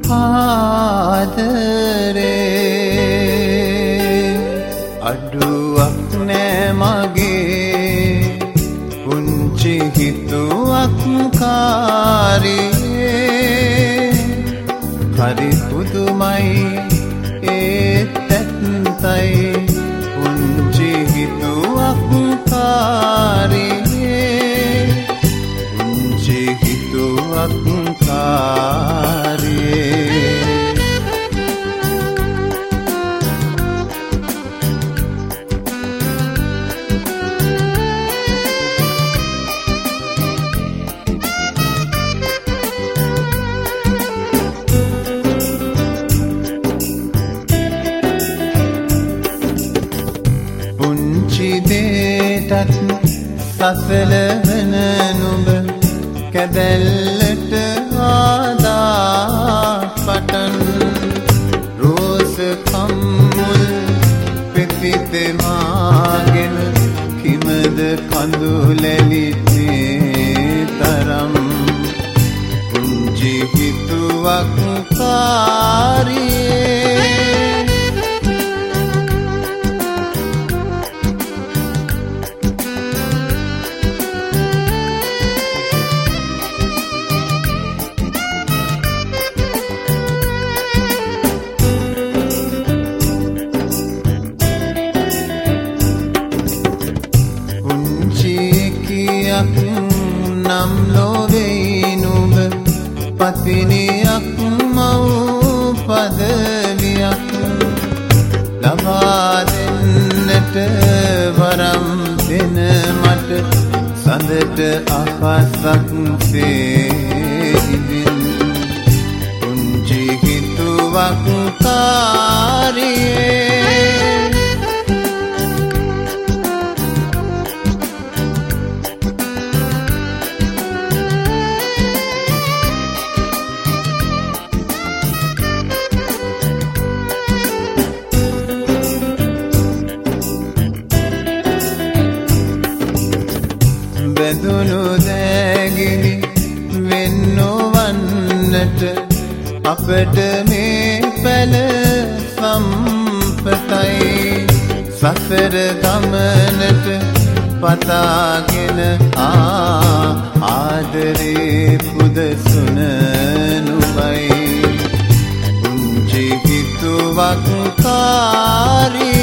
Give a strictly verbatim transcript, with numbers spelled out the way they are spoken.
ආදරේ අඩුවක් නෑ මගේ පුංචි හිතුවක් කාරියේ හරි පුදුමයි ඒත් ඇත්තයි පුංචි හිතුවක් කාරියේ පුංචි හිතුවක් කාරියේ සසල වෙන නුඹ කැදැල්ලට ආදා පටන් රෝස කම්මුල් පෙතිතෙමාගෙන කිමද කඳුලැලිතේ තරම් පුංචි හිතුවක් කාරියේ නම් ලෝවෙයි නුඹ පතිනියක් මව් පදවියක් ලබා දෙන්නට වරම් දෙන මට සඳට අහසක් සේවින් පුංචි හිතුවක් කාරියේ බැඳුණු දෑගිනි වෙන්නවන්නට අපට මේ පැල සම්පතයි සසර ගමනට පතාගෙන ආ ආදරේ පුදසුන නුඹයි පුංචි හිතුවක් කාරියේ